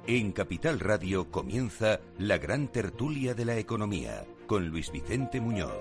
En Capital Radio comienza la gran tertulia de la economía con Luis Vicente Muñoz.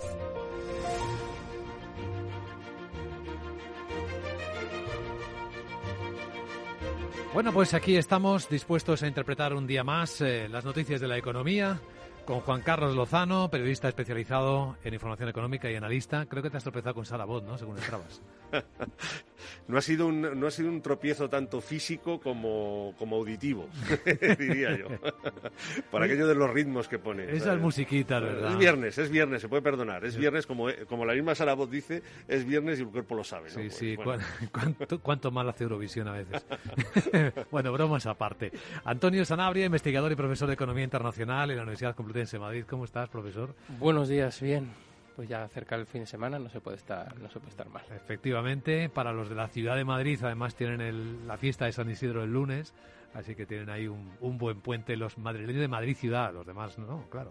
Bueno, pues aquí estamos dispuestos a interpretar un día más las noticias de la economía con Juan Carlos Lozano, periodista especializado en información económica y analista. Creo que te has tropezado con Sara Bot, ¿no? Según entrabas. No ha sido un tropiezo tanto físico como auditivo, diría yo. Por aquello de los ritmos que pone. Esas musiquitas, ¿verdad? Es viernes, se puede perdonar. Es viernes, como la misma Sara Bot dice, es viernes y el cuerpo lo sabe, ¿no? Sí, Pues, sí. bueno. ¿Cuánto mal hace Eurovisión a veces? Bueno, bromas aparte. Antonio Sanabria, investigador y profesor de Economía Internacional en la Universidad Complutense de Madrid. ¿Cómo estás, profesor? Buenos días, bien. Pues ya cerca del fin de semana no se puede estar mal. Efectivamente, para los de la ciudad de Madrid, además tienen la fiesta de San Isidro el lunes, así que tienen ahí un buen puente los madrileños de Madrid ciudad, los demás no, claro.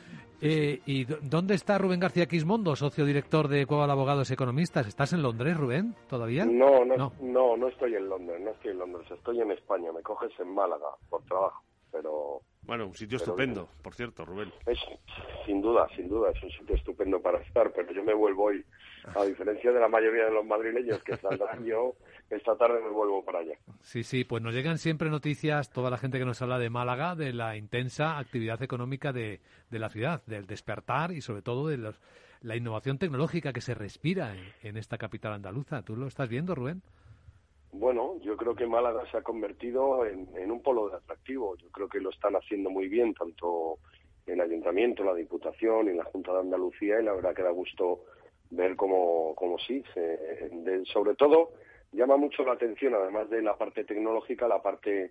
¿Y dónde está Rubén García Quismondo, socio director de Cueva de Abogados Economistas? ¿Estás en Londres, Rubén, todavía? No estoy en Londres, estoy en España, me coges en Málaga por trabajo, pero... Bueno, un sitio estupendo, por cierto, Rubén. Sin duda, es un sitio estupendo para estar, pero yo me vuelvo hoy, a diferencia de la mayoría de los madrileños que saldrán, yo esta tarde me vuelvo para allá. Sí, pues nos llegan siempre noticias, toda la gente que nos habla de Málaga, de la intensa actividad económica de la ciudad, del despertar y sobre todo de la innovación tecnológica que se respira en esta capital andaluza. ¿Tú lo estás viendo, Rubén? Bueno, yo creo que Málaga se ha convertido en un polo de atractivo. Yo creo que lo están haciendo muy bien, tanto el Ayuntamiento, la Diputación y la Junta de Andalucía, y la verdad que da gusto ver cómo sí, sobre todo llama mucho la atención, además de la parte tecnológica, la parte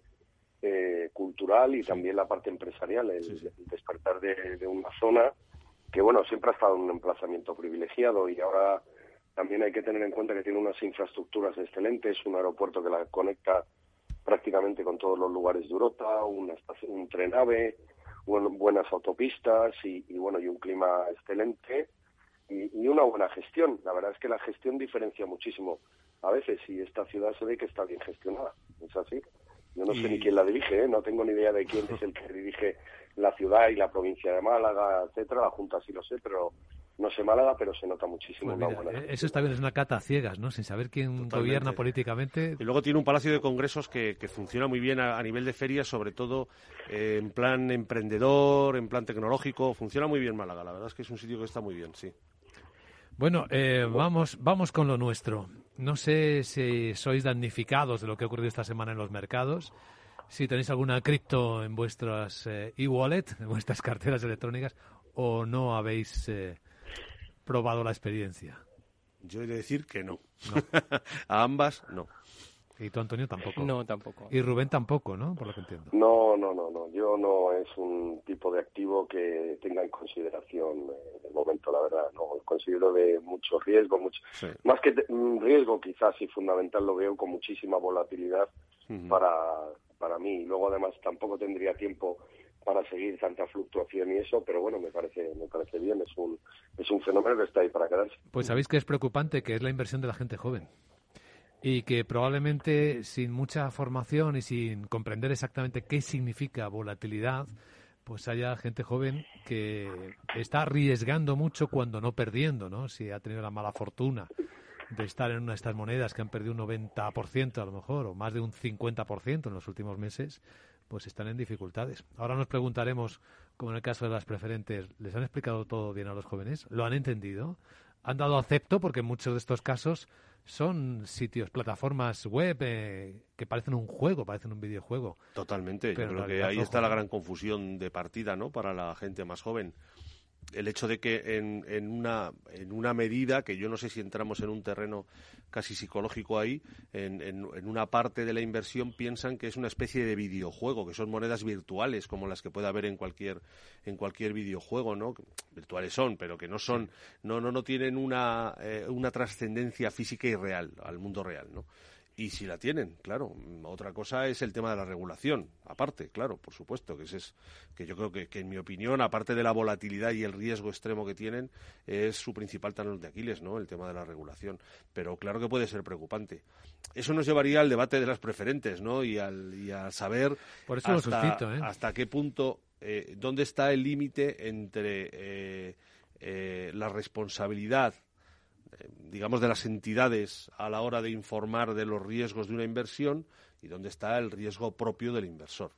cultural y también la parte empresarial, el despertar de una zona que, bueno, siempre ha estado en un emplazamiento privilegiado y ahora... También hay que tener en cuenta que tiene unas infraestructuras excelentes, un aeropuerto que la conecta prácticamente con todos los lugares de Europa, un tren-ave, buenas autopistas y un clima excelente y una buena gestión. La verdad es que la gestión diferencia muchísimo a veces y esta ciudad se ve que está bien gestionada. Es así. Yo no sé ni quién la dirige, no tengo ni idea de quién es el que dirige la ciudad y la provincia de Málaga, etcétera. La Junta sí lo sé, pero... No sé Málaga, pero se nota muchísimo. Pues mira, eso está bien, es una cata a ciegas, ¿no? Sin saber quién gobierna políticamente. Y luego tiene un palacio de congresos que funciona muy bien a nivel de ferias, sobre todo en plan emprendedor, en plan tecnológico. Funciona muy bien Málaga, la verdad es que es un sitio que está muy bien, sí. Bueno, vamos con lo nuestro. No sé si sois damnificados de lo que ha ocurrido esta semana en los mercados, si tenéis alguna cripto en vuestras e-wallet, en vuestras carteras electrónicas, o no habéis... probado la experiencia. Yo he de decir que no. A ambas, no. ¿Y tú, Antonio, tampoco? No, tampoco. Y Rubén tampoco, ¿no? Por lo que entiendo. No. Yo no es un tipo de activo que tenga en consideración de momento, la verdad. No considero de mucho riesgo, Sí. Más que riesgo, quizás y fundamental, lo veo con muchísima volatilidad para mí. Y luego, además, tampoco tendría tiempo para seguir tanta fluctuación y eso, pero bueno, me parece bien, es un fenómeno que está ahí para quedarse. Pues sabéis que es preocupante, que es la inversión de la gente joven y que probablemente sin mucha formación y sin comprender exactamente qué significa volatilidad, pues haya gente joven que está arriesgando mucho cuando no perdiendo, ¿no? Si ha tenido la mala fortuna de estar en una de estas monedas que han perdido un 90% a lo mejor, o más de un 50% en los últimos meses, pues están en dificultades. Ahora nos preguntaremos, como en el caso de las preferentes, ¿les han explicado todo bien a los jóvenes? ¿Lo han entendido? ¿Han dado acepto? Porque en muchos de estos casos son sitios, plataformas web que parecen un juego, parecen un videojuego. Totalmente. Pero yo creo que ahí está la gran confusión de partida, ¿no? Para la gente más joven. El hecho de que en una medida, que yo no sé si entramos en un terreno casi psicológico ahí, en una parte de la inversión piensan que es una especie de videojuego, que son monedas virtuales como las que puede haber en cualquier videojuego, ¿no? Virtuales son, pero que no son, no tienen una trascendencia física y real al mundo real, ¿no? Y si la tienen, claro. Otra cosa es el tema de la regulación, aparte, claro, por supuesto, que yo creo que en mi opinión, aparte de la volatilidad y el riesgo extremo que tienen, es su principal talón de Aquiles, ¿no? El tema de la regulación. Pero claro que puede ser preocupante. Eso nos llevaría al debate de las preferentes, ¿no? Y a saber por eso hasta qué punto, dónde está el límite entre la responsabilidad, digamos, de las entidades a la hora de informar de los riesgos de una inversión y dónde está el riesgo propio del inversor.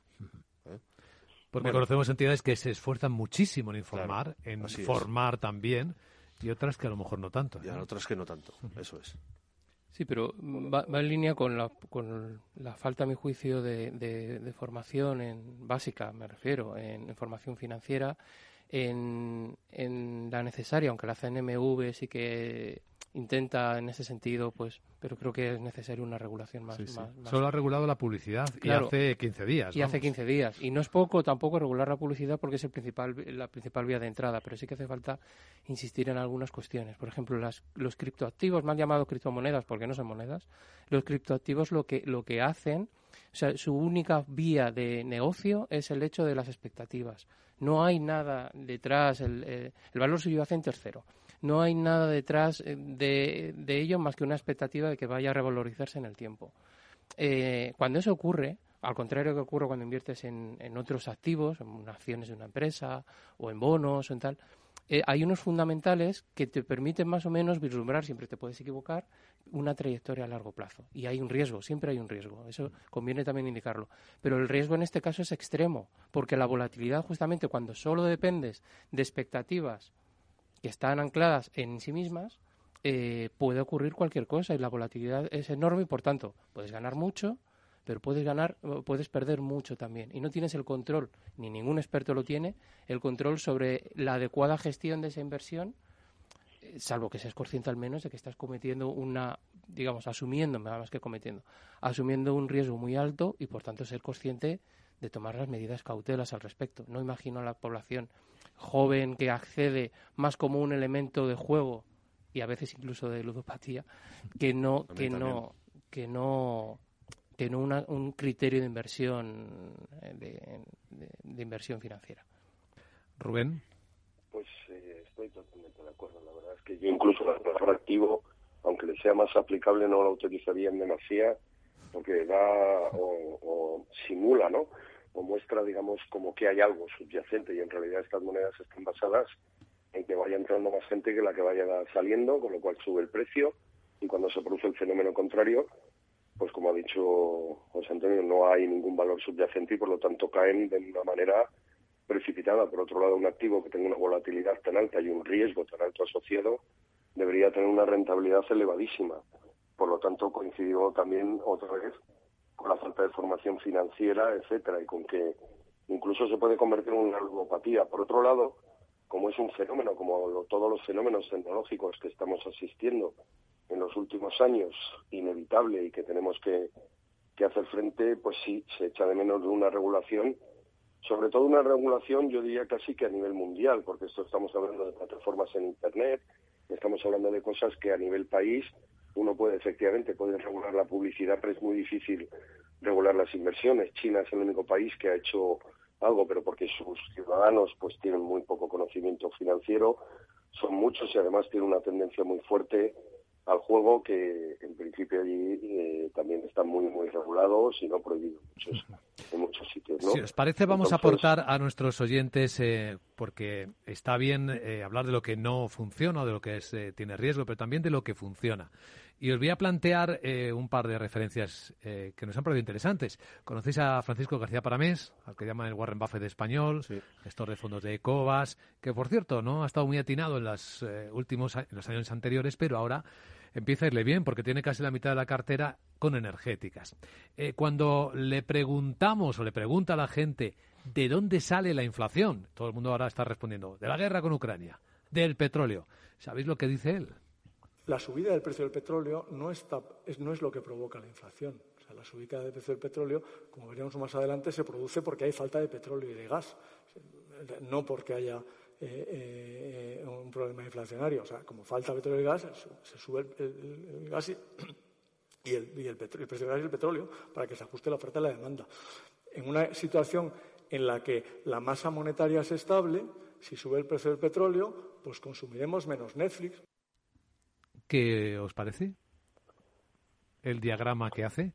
Porque conocemos entidades que se esfuerzan muchísimo en informar, claro, en formar también, y otras que a lo mejor no tanto. Y otras que no tanto, eso es. Sí, pero va en línea con la falta, a mi juicio, de formación básica, me refiero, en formación financiera, en la necesaria, aunque la CNMV sí que intenta en ese sentido, pues, pero creo que es necesaria una regulación más. Solo ha regulado la publicidad, claro, y hace 15 días. Y hace 15 días. Y no es poco tampoco regular la publicidad porque es la principal vía de entrada, pero sí que hace falta insistir en algunas cuestiones. Por ejemplo, los criptoactivos, mal llamados criptomonedas porque no son monedas, los criptoactivos lo que hacen, o sea, su única vía de negocio es el hecho de las expectativas. No hay nada detrás, el valor subyacente es cero. No hay nada detrás de ello más que una expectativa de que vaya a revalorizarse en el tiempo. Cuando eso ocurre, al contrario que ocurre cuando inviertes en otros activos, en acciones de una empresa o en bonos o en tal, hay unos fundamentales que te permiten más o menos vislumbrar, siempre te puedes equivocar, una trayectoria a largo plazo. Y hay un riesgo, siempre hay un riesgo. Eso conviene también indicarlo. Pero el riesgo en este caso es extremo, porque la volatilidad, justamente cuando solo dependes de expectativas que están ancladas en sí mismas, puede ocurrir cualquier cosa y la volatilidad es enorme y, por tanto, puedes ganar mucho, pero puedes perder mucho también. Y no tienes el control, ni ningún experto lo tiene, el control sobre la adecuada gestión de esa inversión, salvo que seas consciente al menos de que estás cometiendo asumiendo un riesgo muy alto y, por tanto, ser consciente de tomar las medidas cautelas al respecto. No imagino a la población joven que accede más como un elemento de juego y a veces incluso de ludopatía que no un criterio de inversión de inversión financiera. Rubén. Pues estoy totalmente de acuerdo. La verdad es que yo incluso el valor activo, aunque le sea más aplicable, no lo utilizaría en demasía porque da o simula, ¿no? O muestra, digamos, como que hay algo subyacente y en realidad estas monedas están basadas en que vaya entrando más gente que la que vaya saliendo, con lo cual sube el precio y cuando se produce el fenómeno contrario, pues como ha dicho José Antonio, no hay ningún valor subyacente y por lo tanto caen de una manera precipitada. Por otro lado, un activo que tenga una volatilidad tan alta y un riesgo tan alto asociado debería tener una rentabilidad elevadísima. Por lo tanto, coincidió también otra vez con la falta de formación financiera, etcétera, y con que incluso se puede convertir en una ludopatía. Por otro lado, como es un fenómeno, como todos los fenómenos tecnológicos que estamos asistiendo en los últimos años, inevitable y que tenemos que hacer frente, pues sí, se echa de menos de una regulación, sobre todo una regulación, yo diría casi que a nivel mundial, porque esto estamos hablando de plataformas en Internet, estamos hablando de cosas que a nivel país uno puede regular la publicidad, pero es muy difícil regular las inversiones. China es el único país que ha hecho algo, pero porque sus ciudadanos pues tienen muy poco conocimiento financiero, son muchos y además tienen una tendencia muy fuerte al juego que en principio allí también están muy muy regulados y no prohibidos en muchos sitios, ¿no? Si os parece, vamos a aportar a nuestros oyentes, porque está bien hablar de lo que no funciona, de lo que tiene riesgo, pero también de lo que funciona. Y os voy a plantear un par de referencias que nos han parecido interesantes. ¿Conocéis a Francisco García Paramés, al que llaman el Warren Buffett español, sí, gestor de fondos de Ecovas, que por cierto no ha estado muy atinado en los años anteriores, pero ahora empieza a irle bien porque tiene casi la mitad de la cartera con energéticas. Cuando le preguntamos o le pregunta a la gente de dónde sale la inflación, todo el mundo ahora está respondiendo de la guerra con Ucrania, del petróleo. ¿Sabéis lo que dice él? La subida del precio del petróleo no es lo que provoca la inflación. O sea, la subida del precio del petróleo, como veremos más adelante, se produce porque hay falta de petróleo y de gas, no porque haya un problema inflacionario. O sea, como falta petróleo y gas, se sube el gas y el precio del gas y el petróleo para que se ajuste la oferta y la demanda. En una situación en la que la masa monetaria es estable, si sube el precio del petróleo, pues consumiremos menos Netflix. ¿Qué os parece el diagrama que hace?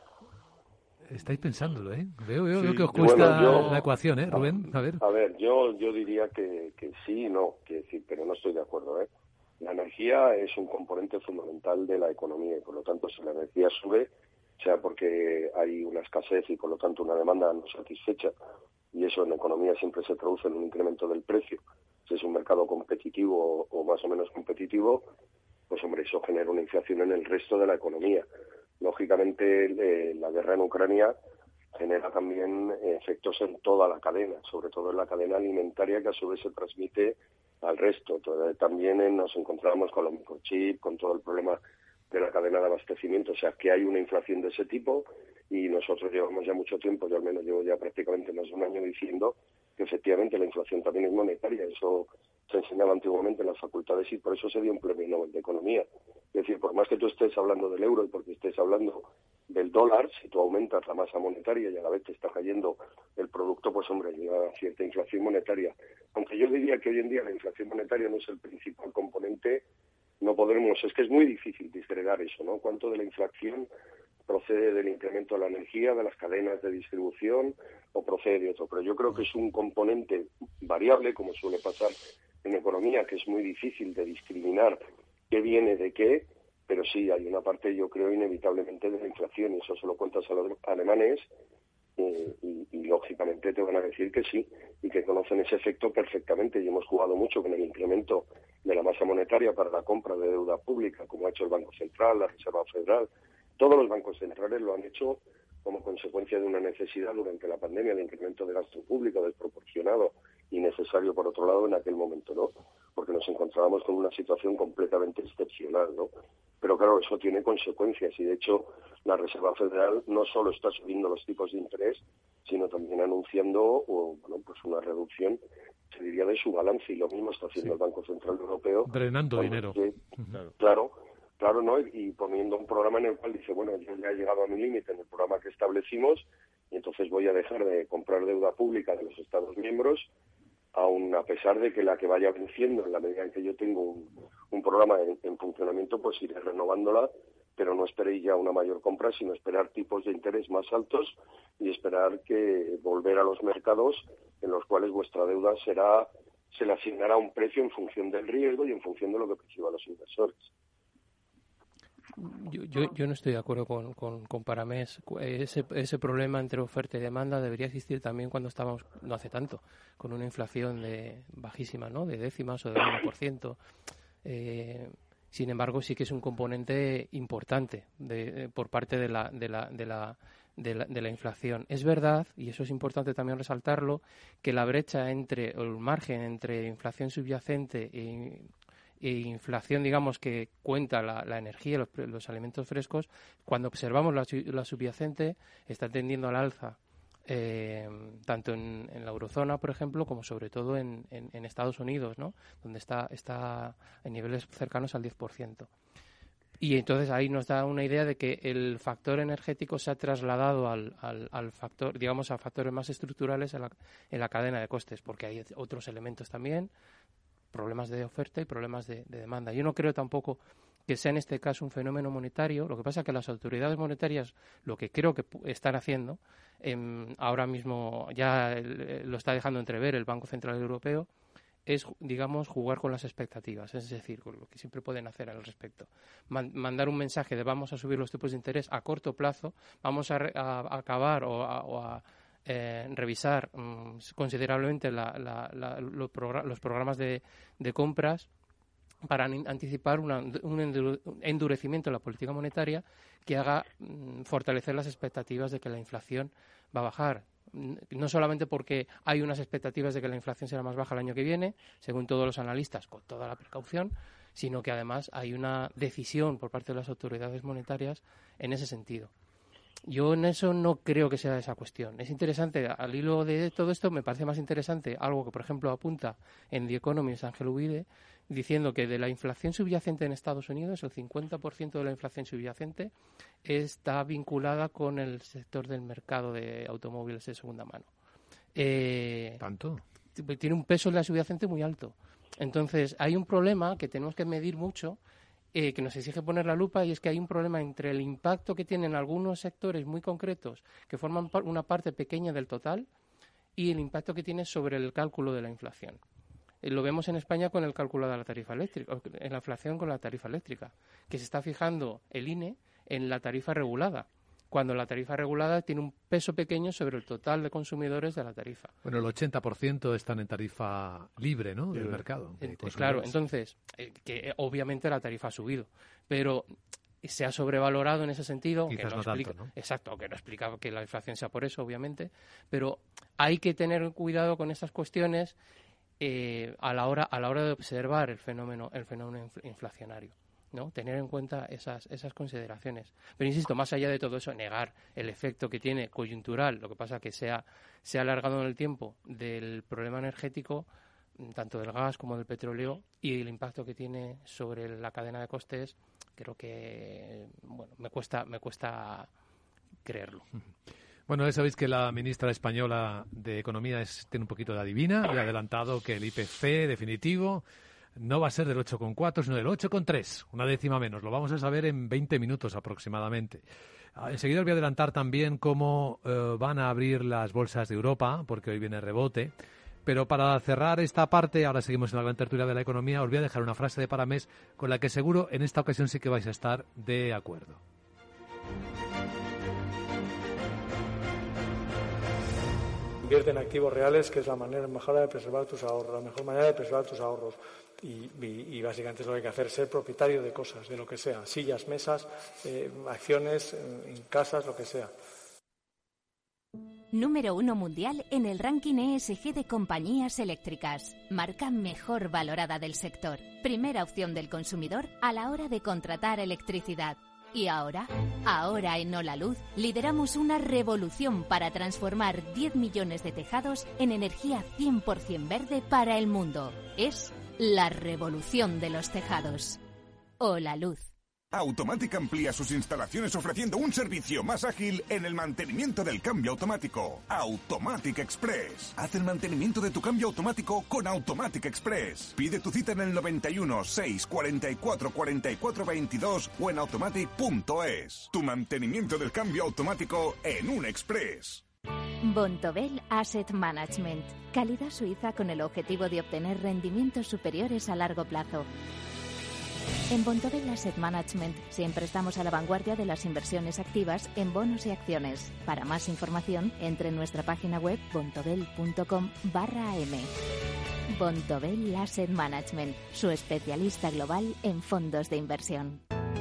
Estáis pensándolo, ¿eh? Veo que os cuesta la ecuación, ¿eh, Rubén? A ver, yo diría que sí y no, pero no estoy de acuerdo, ¿eh? La energía es un componente fundamental de la economía y, por lo tanto, si la energía sube, sea porque hay una escasez y, por lo tanto, una demanda no satisfecha, y eso en la economía siempre se traduce en un incremento del precio. Si es un mercado competitivo o más o menos competitivo, pues, hombre, eso genera una inflación en el resto de la economía. Lógicamente, la guerra en Ucrania genera también efectos en toda la cadena, sobre todo en la cadena alimentaria, que a su vez se transmite al resto. También nos encontramos con los microchips, con todo el problema de la cadena de abastecimiento, o sea, que hay una inflación de ese tipo, y nosotros llevamos ya mucho tiempo, yo al menos llevo ya prácticamente más de un año diciendo que efectivamente la inflación también es monetaria. Eso se enseñaba antiguamente en las facultades y por eso se dio un premio Nobel de Economía. Es decir, por más que tú estés hablando del euro y porque estés hablando del dólar, si tú aumentas la masa monetaria y a la vez te está cayendo el producto, pues, hombre, lleva cierta inflación monetaria. Aunque yo diría que hoy en día la inflación monetaria no es el principal componente, no podremos, es que es muy difícil disgregar eso, ¿no? Cuánto de la inflación procede del incremento de la energía, de las cadenas de distribución, o procede de otro. Pero yo creo que es un componente variable, como suele pasar en economía, que es muy difícil de discriminar qué viene de qué, pero sí hay una parte, yo creo, inevitablemente de la inflación, y eso se lo cuentas a los alemanes, y lógicamente te van a decir que sí, y que conocen ese efecto perfectamente, y hemos jugado mucho con el incremento de la masa monetaria para la compra de deuda pública, como ha hecho el Banco Central, la Reserva Federal. Todos los bancos centrales lo han hecho como consecuencia de una necesidad durante la pandemia de incremento de gasto público desproporcionado y necesario, por otro lado, en aquel momento, ¿no? Porque nos encontrábamos con una situación completamente excepcional, ¿no? Pero claro, eso tiene consecuencias, y de hecho la Reserva Federal no solo está subiendo los tipos de interés, sino también anunciando pues una reducción, se diría, de su balance, y lo mismo está haciendo el Banco Central Europeo. Drenando dinero. Claro, ¿no? Y poniendo un programa en el cual dice, bueno, yo ya he llegado a mi límite en el programa que establecimos, y entonces voy a dejar de comprar deuda pública de los Estados miembros, aun a pesar de que la que vaya venciendo, en la medida en que yo tengo un programa en funcionamiento, pues iré renovándola, pero no esperéis ya una mayor compra, sino esperar tipos de interés más altos y esperar que volver a los mercados en los cuales vuestra deuda se le asignará un precio en función del riesgo y en función de lo que perciban los inversores. Yo no estoy de acuerdo con Paramés. Ese problema entre oferta y demanda debería existir también cuando estábamos, no hace tanto, con una inflación bajísima, ¿no? De décimas o de 1%. Sin embargo, sí que es un componente importante por parte de la inflación. Es verdad, y eso es importante también resaltarlo, que la brecha o el margen entre inflación subyacente e inflación, digamos, que cuenta la energía, los alimentos frescos, cuando observamos la subyacente, está tendiendo al alza, tanto en la eurozona, por ejemplo, como sobre todo en Estados Unidos, ¿no? Donde está en niveles cercanos al 10%. Y entonces ahí nos da una idea de que el factor energético se ha trasladado al factor, digamos, a factores más estructurales en la cadena de costes, porque hay otros elementos también, problemas de oferta y problemas de demanda. Yo no creo tampoco que sea en este caso un fenómeno monetario. Lo que pasa es que las autoridades monetarias, lo que creo que están haciendo, ahora mismo ya lo está dejando entrever el Banco Central Europeo, es, digamos, jugar con las expectativas, es decir, con lo que siempre pueden hacer al respecto. Mandar un mensaje de vamos a subir los tipos de interés a corto plazo, vamos a acabar o a revisar considerablemente los programas de compras para anticipar un endurecimiento de la política monetaria que haga fortalecer las expectativas de que la inflación va a bajar. No solamente porque hay unas expectativas de que la inflación será más baja el año que viene, según todos los analistas, con toda la precaución, sino que además hay una decisión por parte de las autoridades monetarias en ese sentido. Yo en eso no creo que sea esa cuestión. Es interesante, al hilo de todo esto, me parece más interesante algo que, por ejemplo, apunta en The Economist Ángel Ubide, diciendo que de la inflación subyacente en Estados Unidos, el 50% de la inflación subyacente está vinculada con el sector del mercado de automóviles de segunda mano. ¿Tanto? Tiene un peso en la subyacente muy alto. Entonces, hay un problema que tenemos que medir mucho, que nos exige poner la lupa, y es que hay un problema entre el impacto que tienen algunos sectores muy concretos, que forman una parte pequeña del total, y el impacto que tiene sobre el cálculo de la inflación. Lo vemos en España con el cálculo de la tarifa eléctrica, en la inflación con la tarifa eléctrica, que se está fijando el INE en la tarifa regulada, cuando la tarifa regulada tiene un peso pequeño sobre el total de consumidores de la tarifa. Bueno, el 80% están en tarifa libre, ¿no?, del mercado. Claro, entonces, que obviamente la tarifa ha subido, pero se ha sobrevalorado en ese sentido. Quizás que no explica, tanto, ¿no? Exacto, aunque no explica que la inflación sea por eso, obviamente, pero hay que tener cuidado con esas cuestiones a la hora de observar el fenómeno inflacionario, ¿no? Tener en cuenta esas consideraciones. Pero insisto, más allá de todo eso, negar el efecto que tiene coyuntural, lo que pasa que se ha alargado en el tiempo, del problema energético, tanto del gas como del petróleo, y el impacto que tiene sobre la cadena de costes, creo que me cuesta creerlo. Bueno, ya sabéis que la ministra española de Economía tiene un poquito de adivina y ha adelantado que el IPC definitivo no va a ser del 8,4, sino del 8,3, una décima menos. Lo vamos a saber en 20 minutos aproximadamente. Enseguida os voy a adelantar también cómo van a abrir las bolsas de Europa, porque hoy viene rebote. Pero para cerrar esta parte, ahora seguimos en la gran tertulia de la economía, os voy a dejar una frase de Paramés con la que seguro en esta ocasión sí que vais a estar de acuerdo. Invierte en activos reales, que es la mejor de preservar tus ahorros, la mejor manera de preservar tus ahorros. Y básicamente es lo que hay que hacer, ser propietario de cosas, de lo que sea, sillas, mesas, acciones, en casas, lo que sea. Número 1 mundial en el ranking ESG de compañías eléctricas. Marca mejor valorada del sector. Primera opción del consumidor a la hora de contratar electricidad. Y ahora en Holaluz, lideramos una revolución para transformar 10 millones de tejados en energía 100% verde para el mundo. Es la revolución de los tejados. Holaluz. Automatic amplía sus instalaciones ofreciendo un servicio más ágil en el mantenimiento del cambio automático. Automatic Express. Haz el mantenimiento de tu cambio automático con Automatic Express. Pide tu cita en el 91 6 44 44 22 o en automatic.es. Tu mantenimiento del cambio automático en un Express. Bontobel Asset Management. Calidad suiza con el objetivo de obtener rendimientos superiores a largo plazo. En Bontobel Asset Management siempre estamos a la vanguardia de las inversiones activas en bonos y acciones. Para más información, entre en nuestra página web bontobel.com/am. Bontobel Asset Management, su especialista global en fondos de inversión.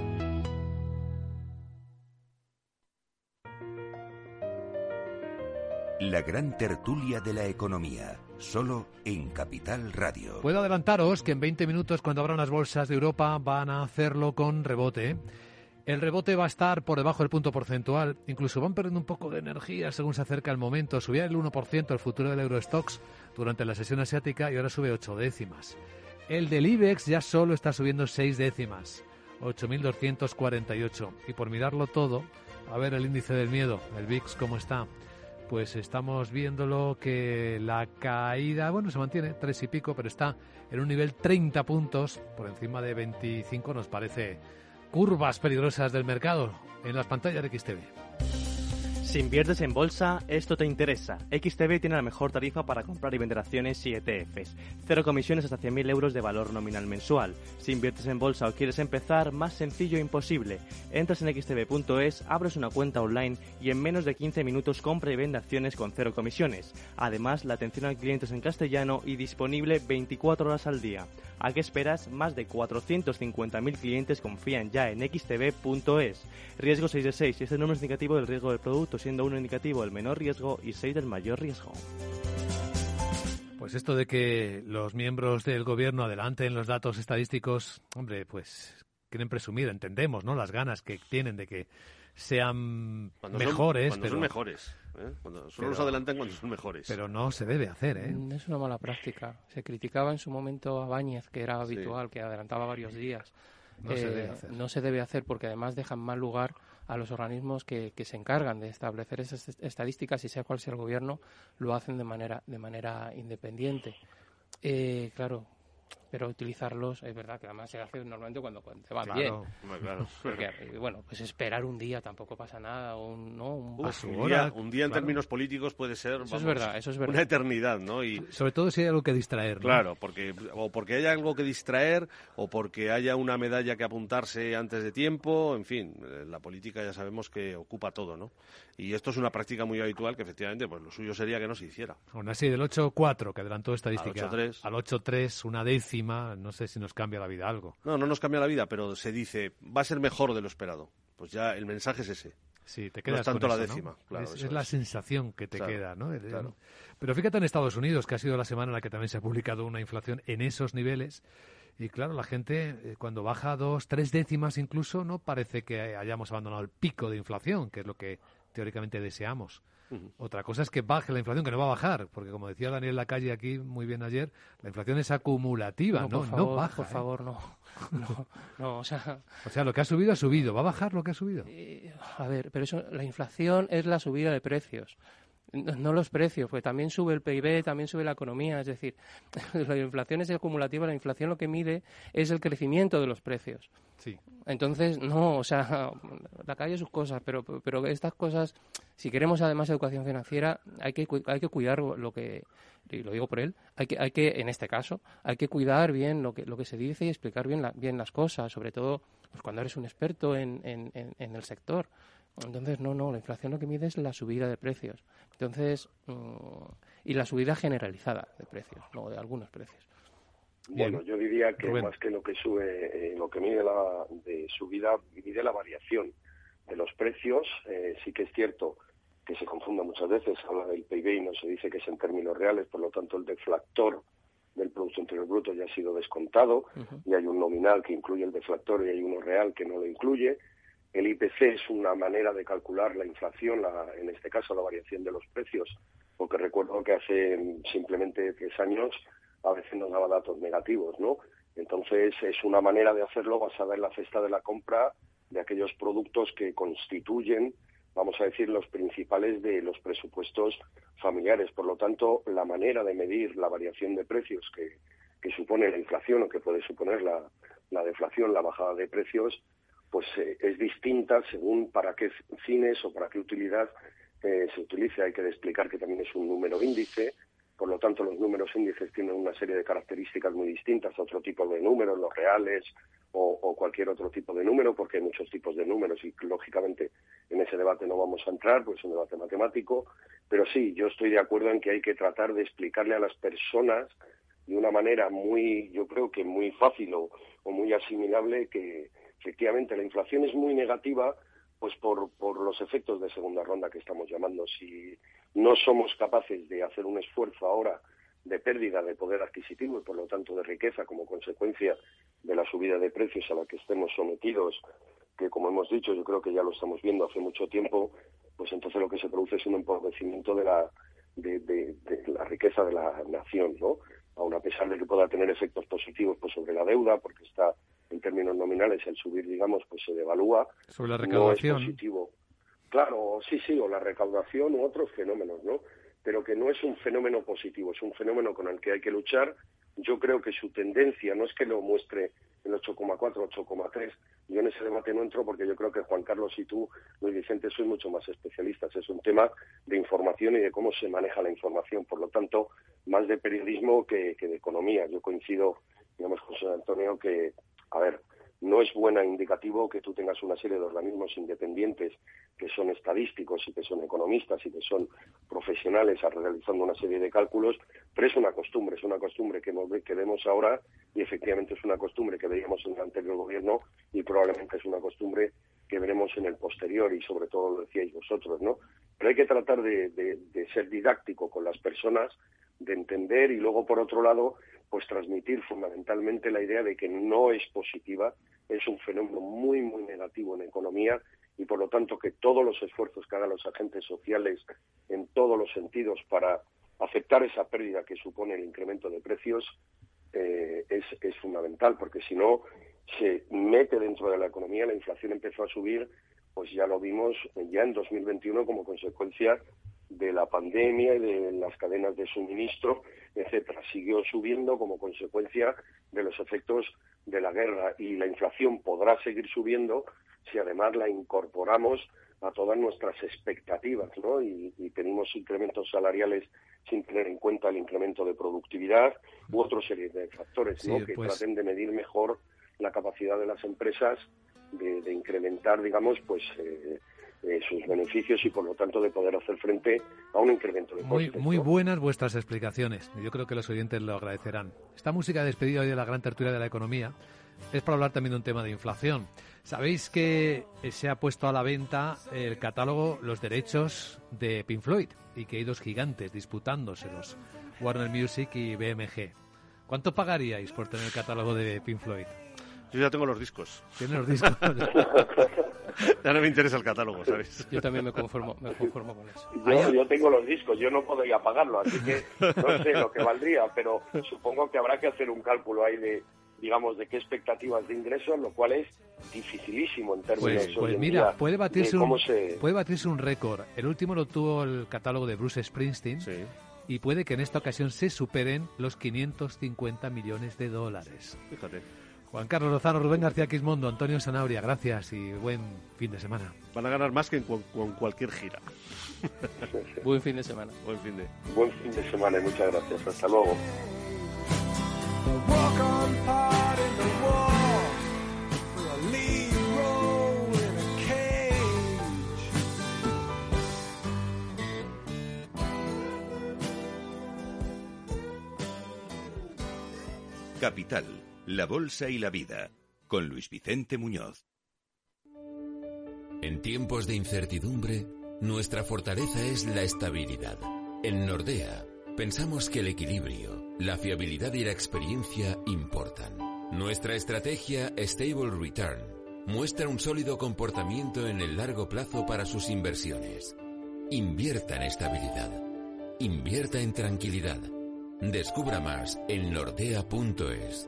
La gran tertulia de la economía, solo en Capital Radio. Puedo adelantaros que en 20 minutos, cuando abran las bolsas de Europa, van a hacerlo con rebote. El rebote va a estar por debajo del punto porcentual. Incluso van perdiendo un poco de energía según se acerca el momento. Subía el 1% el futuro del Eurostoxx durante la sesión asiática y ahora sube 8 décimas. El del IBEX ya solo está subiendo 6 décimas, 8.248. Y por mirarlo todo, a ver el índice del miedo, el VIX, cómo está. Pues estamos viéndolo que la caída, se mantiene 3 y pico, pero está en un nivel 30 puntos, por encima de 25, nos parece curvas peligrosas del mercado en las pantallas de XTV. Si inviertes en bolsa, esto te interesa. XTB tiene la mejor tarifa para comprar y vender acciones y ETFs. 0 comisiones hasta 100.000 euros de valor nominal mensual. Si inviertes en bolsa o quieres empezar, más sencillo e imposible. Entras en xtb.es, abres una cuenta online y en menos de 15 minutos compra y vende acciones con 0 comisiones. Además, la atención al cliente es en castellano y disponible 24 horas al día. ¿A qué esperas? Más de 450.000 clientes confían ya en xtb.es. Riesgo 6 de 6 y este número es indicativo del riesgo del producto, siendo 1 indicativo del menor riesgo y 6 del mayor riesgo. Pues esto de que los miembros del gobierno adelanten los datos estadísticos, pues quieren presumir, entendemos, ¿no?, las ganas que tienen de que sean mejores. Cuando son mejores. Solo los adelantan cuando son mejores. Pero no se debe hacer, ¿eh? Es una mala práctica. Se criticaba en su momento a Báñez, que era habitual, que adelantaba varios días. No se debe hacer. No se debe hacer porque además dejan mal lugar a los organismos que se encargan de establecer esas estadísticas, y sea cual sea el gobierno, lo hacen de manera independiente. Claro, pero utilizarlos, es verdad que además se hace normalmente cuando te van bien. Claro. Porque, bueno, pues esperar un día tampoco pasa nada, un día en términos políticos puede ser, eso es verdad. Una eternidad, ¿no? Y sobre todo si hay algo que distraer, ¿no? Claro, porque haya algo que distraer, o porque haya una medalla que apuntarse antes de tiempo, en fin, la política ya sabemos que ocupa todo, ¿no? Y esto es una práctica muy habitual que efectivamente pues lo suyo sería que no se hiciera. Aún así, del 8-4 que adelantó estadística al 8-3, una décima, no sé si nos cambia la vida algo. No nos cambia la vida, pero se dice, va a ser mejor de lo esperado. Pues ya el mensaje es ese. Sí, te quedas no es tanto con la eso, décima. ¿no? Claro, es la sensación que te queda, ¿no? Claro. Pero fíjate en Estados Unidos, que ha sido la semana en la que también se ha publicado una inflación en esos niveles. Y claro, la gente cuando baja 2-3 décimas incluso, no parece que hayamos abandonado el pico de inflación, que es lo que teóricamente deseamos. Otra cosa es que baje la inflación, que no va a bajar, porque como decía Daniel Lacalle aquí muy bien ayer, la inflación es acumulativa, no baja. Por favor, no, o sea... O sea, lo que ha subido, ¿va a bajar lo que ha subido? A ver, pero la inflación es la subida de precios. No los precios, porque también sube el PIB, también sube la economía, es decir, la inflación es acumulativa, la inflación lo que mide es el crecimiento de los precios. Sí. Entonces, no, o sea, la calle sus cosas, pero estas cosas, si queremos además educación financiera, hay que cuidar lo que, y lo digo por él, hay que en este caso, hay que cuidar bien lo que se dice y explicar bien las cosas, sobre todo pues cuando eres un experto en el sector. Entonces, no, la inflación lo que mide es la subida de precios. Entonces, y la subida generalizada de precios, no de algunos precios. Bueno, yo diría que más que lo que sube, lo que mide la de subida, mide la variación de los precios. Sí que es cierto que se confunda muchas veces, se habla del PIB y no se dice que es en términos reales, por lo tanto el deflactor del Producto Interior Bruto ya ha sido descontado, y hay un nominal que incluye el deflactor y hay uno real que no lo incluye. El IPC es una manera de calcular la inflación, en este caso la variación de los precios, porque recuerdo que hace simplemente 3 años a veces nos daba datos negativos, ¿no? Entonces es una manera de hacerlo basada en la cesta de la compra de aquellos productos que constituyen, vamos a decir, los principales de los presupuestos familiares. Por lo tanto, la manera de medir la variación de precios que supone la inflación o que puede suponer la deflación, la bajada de precios, pues es distinta según para qué fines o para qué utilidad se utilice. Hay que explicar que también es un número índice, por lo tanto los números índices tienen una serie de características muy distintas a otro tipo de números, los reales o cualquier otro tipo de número, porque hay muchos tipos de números y lógicamente en ese debate no vamos a entrar, pues es un debate matemático, pero sí, yo estoy de acuerdo en que hay que tratar de explicarle a las personas de una manera yo creo que muy fácil o muy asimilable que efectivamente la inflación es muy negativa pues por los efectos de segunda ronda que estamos llamando. Si no somos capaces de hacer un esfuerzo ahora de pérdida de poder adquisitivo y por lo tanto de riqueza como consecuencia de la subida de precios a la que estemos sometidos, que como hemos dicho, yo creo que ya lo estamos viendo hace mucho tiempo, pues entonces lo que se produce es un empobrecimiento de la riqueza de la nación, ¿no? Aun a pesar de que pueda tener efectos positivos pues sobre la deuda, porque está en términos nominales el subir, digamos, pues se devalúa. Sobre la recaudación. No es positivo. Claro, sí, o la recaudación u otros fenómenos, ¿no? Pero que no es un fenómeno positivo, es un fenómeno con el que hay que luchar. Yo creo que su tendencia no es que lo muestre el 8,4, 8,3. Yo en ese debate no entro porque yo creo que Juan Carlos y tú, Luis Vicente, sois mucho más especialistas. Es un tema de información y de cómo se maneja la información. Por lo tanto, más de periodismo que de economía. Yo coincido, digamos, con José Antonio, que, a ver, no es buena indicativo que tú tengas una serie de organismos independientes que son estadísticos y que son economistas y que son profesionales realizando una serie de cálculos, pero es una costumbre que vemos ahora y efectivamente es una costumbre que veíamos en el anterior gobierno y probablemente es una costumbre que veremos en el posterior y sobre todo lo decíais vosotros, ¿no? Pero hay que tratar de ser didáctico con las personas, de entender y luego por otro lado pues transmitir fundamentalmente la idea de que no es positiva, es un fenómeno muy muy negativo en economía y por lo tanto que todos los esfuerzos que hagan los agentes sociales en todos los sentidos para aceptar esa pérdida que supone el incremento de precios es fundamental, porque si no se mete dentro de la economía. La inflación empezó a subir, pues ya lo vimos ya en 2021 como consecuencia de la pandemia y de las cadenas de suministro, etcétera. Siguió subiendo como consecuencia de los efectos de la guerra, y la inflación podrá seguir subiendo si además la incorporamos a todas nuestras expectativas, ¿no? Y tenemos incrementos salariales sin tener en cuenta el incremento de productividad u otra serie de factores, ¿no? Que traten de medir mejor la capacidad de las empresas de incrementar, digamos, pues sus beneficios y por lo tanto de poder hacer frente a un incremento de costes. Muy buenas vuestras explicaciones. Yo creo que los oyentes lo agradecerán. Esta música de despedida hoy de la gran tertulia de la economía es para hablar también de un tema de inflación. Sabéis que se ha puesto a la venta el catálogo, los derechos de Pink Floyd, y que hay dos gigantes disputándoselos, Warner Music y BMG. ¿Cuánto pagaríais por tener el catálogo de Pink Floyd? Yo ya tengo los discos. ¿Tienes los discos? Ya no me interesa el catálogo, ¿sabes? Yo también me conformo con eso. Yo tengo los discos, yo no podría pagarlo, así que no sé lo que valdría, pero supongo que habrá que hacer un cálculo ahí de, digamos, de qué expectativas de ingresos, lo cual es dificilísimo en términos pues mira, puede batirse un récord. El último lo tuvo el catálogo de Bruce Springsteen, sí, y puede que en esta ocasión se superen los 550 millones de dólares. Fíjate. Juan Carlos Lozano, Rubén García Quismondo, Antonio Sanabria, gracias y buen fin de semana. Van a ganar más que con cualquier gira. Buen fin de semana. Buen fin de semana y muchas gracias. Hasta luego. Capital, la bolsa y la vida, con Luis Vicente Muñoz. En tiempos de incertidumbre, nuestra fortaleza es la estabilidad. En Nordea, pensamos que el equilibrio, la fiabilidad y la experiencia importan. Nuestra estrategia Stable Return muestra un sólido comportamiento en el largo plazo para sus inversiones. Invierta en estabilidad. Invierta en tranquilidad. Descubra más en nordea.es.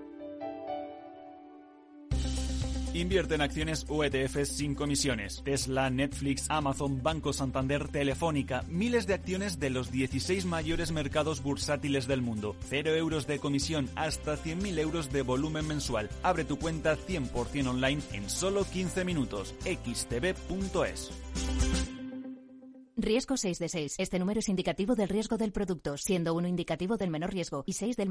Invierte en acciones o ETFs sin comisiones. Tesla, Netflix, Amazon, Banco Santander, Telefónica. Miles de acciones de los 16 mayores mercados bursátiles del mundo. 0 euros de comisión, hasta 100.000 euros de volumen mensual. Abre tu cuenta 100% online en solo 15 minutos. xtb.es. Riesgo 6 de 6. Este número es indicativo del riesgo del producto, siendo 1 indicativo del menor riesgo y 6 del